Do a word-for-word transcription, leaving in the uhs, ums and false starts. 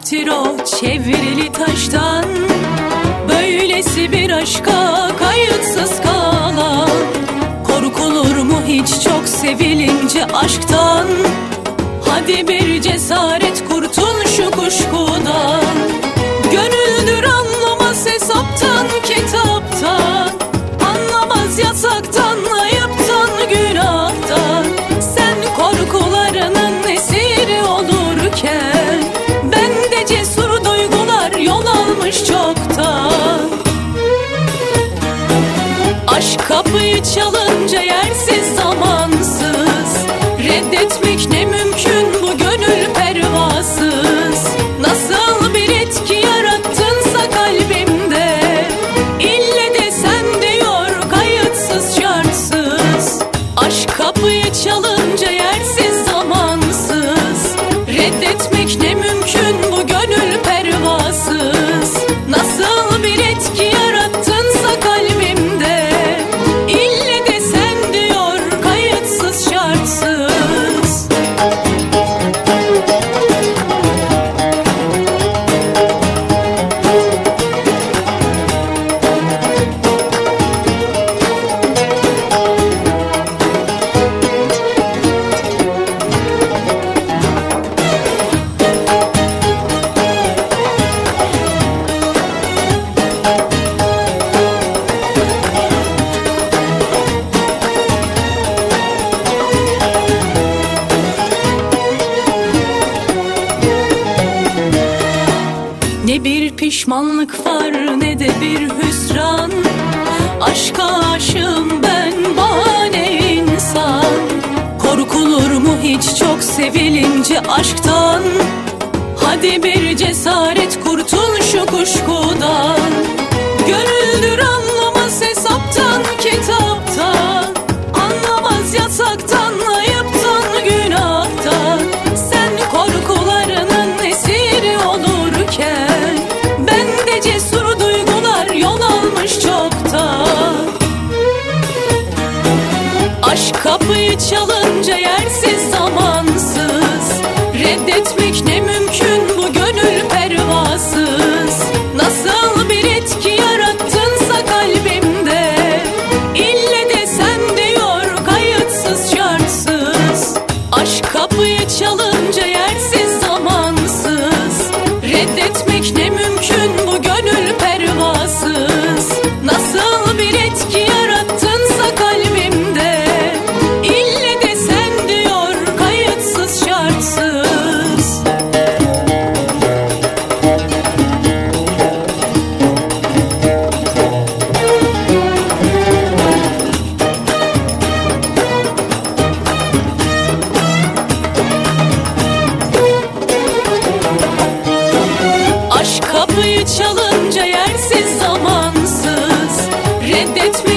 kalptir o çevrili taştan. Böylesi bir aşka kayıtsız kalan, korkulur mu hiç çok sevilince aşktan? Hadi bir cesaret, kurtul şu kuşkudan. Gönüldür anlamaz hesaptan, kitaptan, anlamaz yasaktan, ayıptan, günahtan. Sen korkularının esiri olurken, bende cesur duygular yol almış çoktan. Aşk kapıyı çalınca yersiz zamansız, reddetmek ne mümkün bu gönül pervasız. Nasıl bir etki yarattınsa kalbimde, ille de sen diyor kayıtsız şartsız. Aşk kapıyı çalınca yersiz zamansız, reddetmek ne mümkün bu gönül pervasız. Nasıl bir etki yarattınsa kalbimde, ille de sen diyor kayıtsız şartsız. Ne bir pişmanlık var ne de bir hüsran. Aşka aşığım ben, bahane insan. Korkulur mu hiç çok sevilince aşktan? Hadi bir cesaret, kurtul şu kuşkudan. Gönüldür anlamaz hesaptan, kitaptan, anlamaz yasaktan, ayıptan, günahtan. Sen korkularının esiri olurken, bende cesur duygular yol almış çoktan. Aşk kapıyı çalınca yersiz zamansız, reddetmek ne mümkün bu gönül pervasız. Nasıl bir etki yarattınsa kalbimde, ille de sen diyor kayıtsız şartsız. Aşk kapıyı çalınca yersiz zamansız, reddetmek ne mümkün bu gönül pervasız. Nasıl bir etki yarattınsa kalbimde, ille de sen diyor kayıtsız şartsız. Aşk kapıyı çalınca yersiz zamansız, reddet